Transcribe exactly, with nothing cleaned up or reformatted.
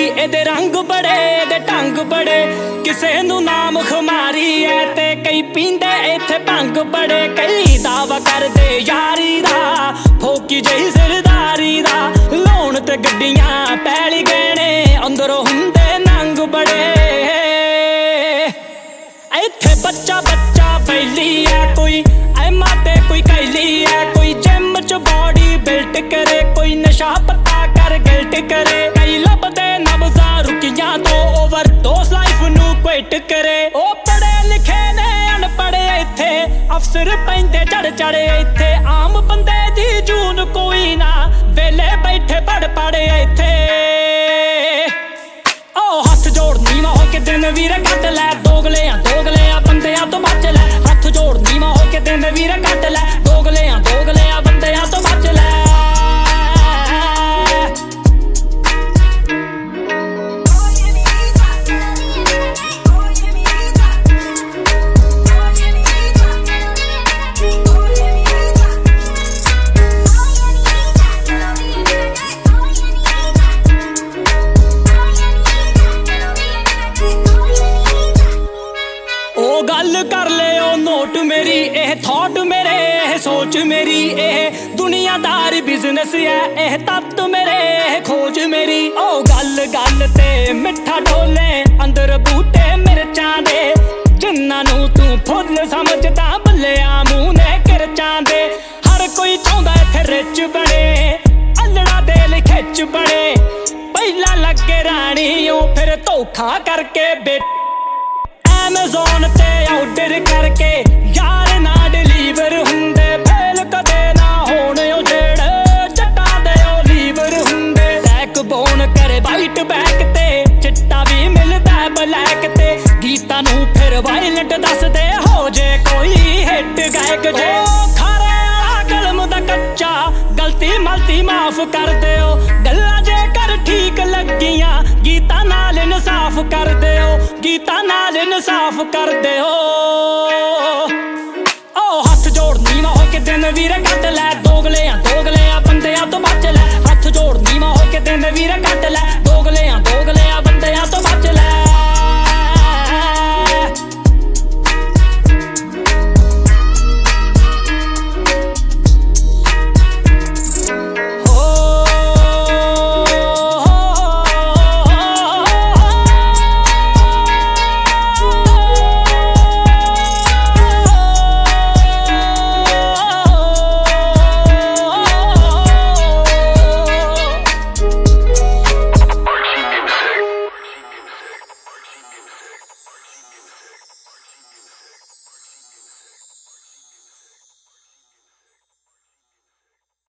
ਇਹਦੇ ਰੰਗ ਬੜੇ ਇਹਦੇ ਢੰਗ ਬੜੇ ਕਿਸੇ ਨੂੰ ਨਾਮ ਖੁਮਾਰੀ ਐ ਤੇ ਕਈ ਪੀਂਦੇ ਇੱਥੇ ਭੰਗ ਬੜੇ ਕਈ ਦਾਵਾ ਕਰਦੇ ਯਾਰੀ ਦਾ ਫੋਕੀ ਜਿਹੀ ਸਰਦਾਰੀ ਦਾ ਲਾਉਣ ਤੇ ਗੱਡੀਆਂ ਪੈਲੀ ਗਹਿਣੇ ਅੰਦਰੋਂ ਹੁੰਦੇ ਨੰਗ ਬੜੇ ਇੱਥੇ ਬੱਚਾ ਬੱਚਾ ਬੈਲੀ ਐ ਕੋਈ ਐਮਾ ਤੇ ਕੋਈ कैली है कोई जिम च बॉडी बिल्ट करे कोई नशा पता कर गिल्ट करे कई लभदे नब्ज़ां रुकियां तो ओवरडोज लाइफ नू क्विट करे ओ पढ़े लिखे ने अनपढ़े इत्थे अफसर पैंदे चढ़ चढ़े इत्थे आम बंदे दी जून कोई ना वेले बैठे पढ़ पढ़े इत्थे ओ हथ जोड़ नीवा हो के दिन वीर कट लै दोगले आ दोगले आ बंदियां तो बच लै हथ जोड़ नीवा हो के दिन वीर कट लै दोगले आ दोगले आ बंदियां तो बच लै गल कर ले ओ नोट मेरी एह थॉट मेरे एह सोच मेरी एह दुनियादारी बिजनेस है एह तत्त मेरे एह खोज मेरी ओ गल गल ते मिठा ढोले अंदर बूटे मिर्चां दे जिन्हां नू तू फुल समझदा भुल्लिया मूंह ने किरचां दे हर कोई चाहुंदा इत्थे रिच बने अल्लड़ा दे लई खिच बने पहला लगे रानी ओ फिर धोखा करके बेट Amazon ते ऑर्डर करके यार ना डिलीवर हुंदे फेल कदे ना होने ओ जेड़े चट्टां दे ओलीवर हुंदे बैकबोन करे वाइट बैक ते चिट्टा भी मिलदा ब्लैक ते गीतां नू फिर वायलेंट दस दे हो जे कोई हिट गायक जे खारे वाला कलम दा कच्चा गलती मलती माफ कर दिओ गल्लां जे कर ठीक लगियां गीतां नाल इंसाफ कर दिओ गीतां नाल इंसाफ कर दिओ ओ हथ जोड़ नीवा हो के दिन वीर कट लै